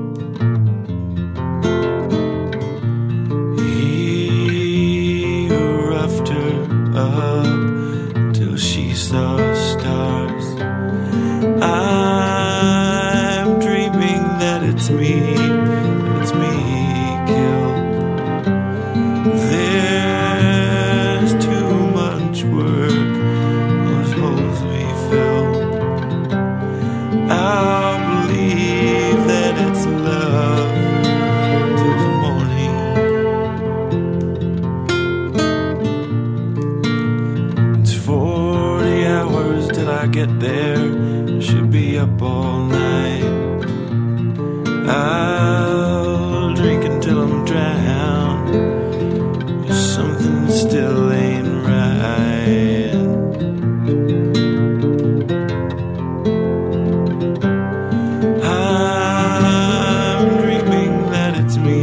He roughed her up till she saw stars. I'm dreaming that it's me killed. There's too much work, those holes we fill. I'll believe that it's love till the morning. It's 40 hours till I get there. Should be up all night. I'll drink until I'm drowned. Something still ain't right. I'm dreaming that it's me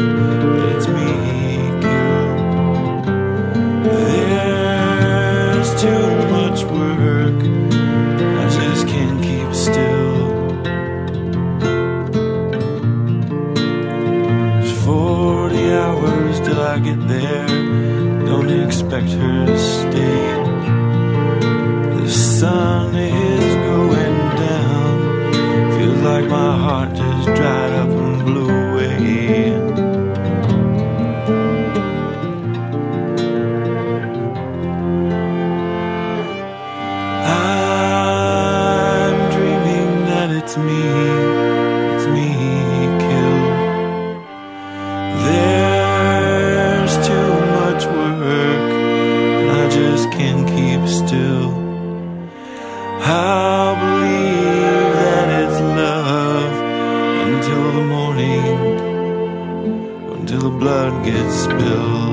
killed. There's too much work, I just can't keep still. It's 40 hours till I get there. Don't expect her to stay. The sun is going down. Feels like my heart just dried up and blew away. I'm dreaming that it's me killed. There's too much work, and I just can't keep still. I'll believe that it's love until the morning, until the blood gets spilled.